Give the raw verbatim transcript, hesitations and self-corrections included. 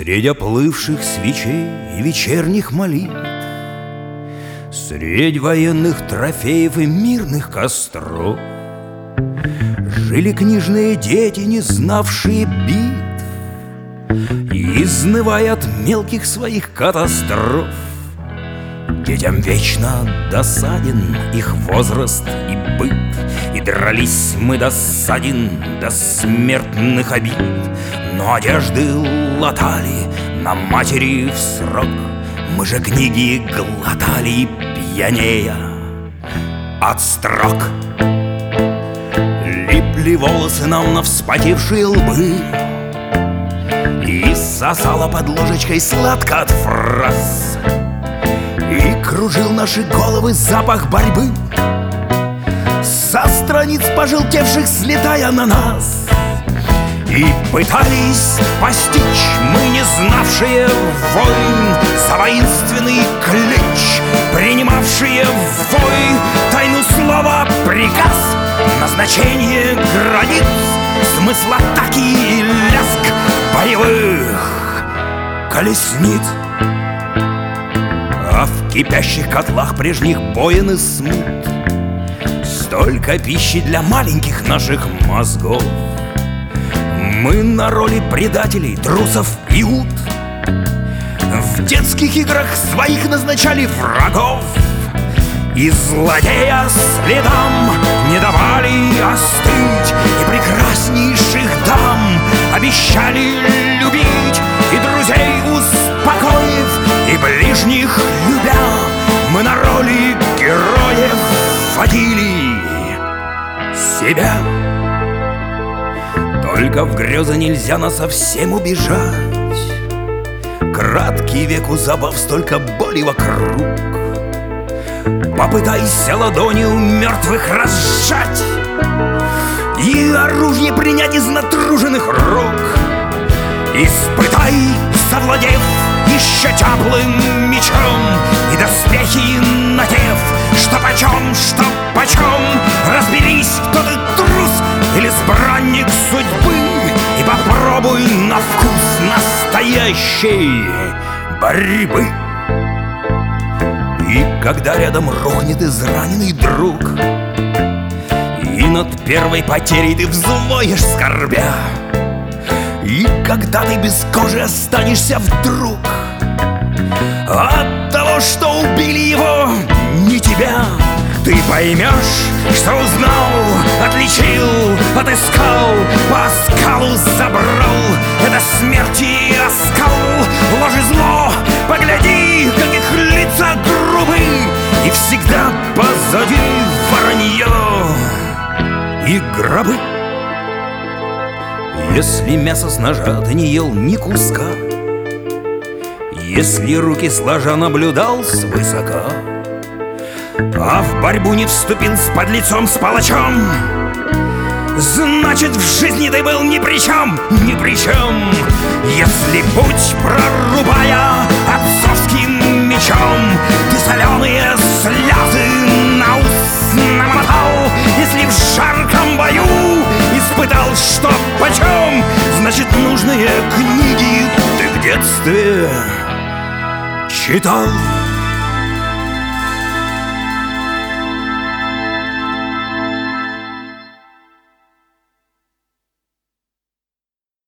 Средь оплывших свечей и вечерних молитв, средь военных трофеев и мирных костров жили книжные дети, не знавшие битв, и, изнывая от мелких своих катастроф, детям вечно досаден их возраст и быт, и дрались мы досаден до смертных обид. Но одежды латали на матери в срок, мы же книги глотали, пьянея от строк. Липли волосы нам на вспотевшие лбы, и сосала под ложечкой сладко от фраз, и кружил наши головы запах борьбы, со страниц пожелтевших слетая на нас. И пытались постичь мы, не знавшие войн, за воинственный ключ, принимавшие в бой тайну слова приказ, назначение границ, смысл атаки и лязг боевых колесниц. А в кипящих котлах прежних боен и смут столько пищи для маленьких наших мозгов. Мы на роли предателей, трусов и ут в детских играх своих назначали врагов, и злодея следам не давали остыть, и прекраснейших дам обещали любить, и друзей успокоив, и ближних любя, мы на роли героев водили себя. Только в грезы нельзя насовсем убежать, краткий век у забав, столько боли вокруг. Попытайся ладонью мертвых разжать и оружие принять из натруженных рук. Испытай, завладев еще теплым мечом, и доспехи надев, что почем, что почем. Разберись, кто ты, трус или избранник судьбы, и попробуй на вкус настоящей борьбы. И когда рядом рухнет израненный друг, и над первой потерей ты взвоешь скорбя, и когда ты без кожи останешься вдруг от того, что убили его, не тебя, ты поймешь, что узнал, отличил, отыскал, по оскалу забрал. Это смерть и оскал, ложь и зло. Погляди, как их лица грубы, и всегда позади воронье и гробы. Если мясо с ножа ты не ел ни куска, если руки сложа наблюдал свысока, а в борьбу не вступил с подлецом, с палачом, значит, в жизни ты был ни при чем, ни при чем. Если путь прорубая отцовским мечом, ты соленые слезы на ус намотал, если в жарком бою испытал, что почем, значит, нужные книги ты в детстве читал.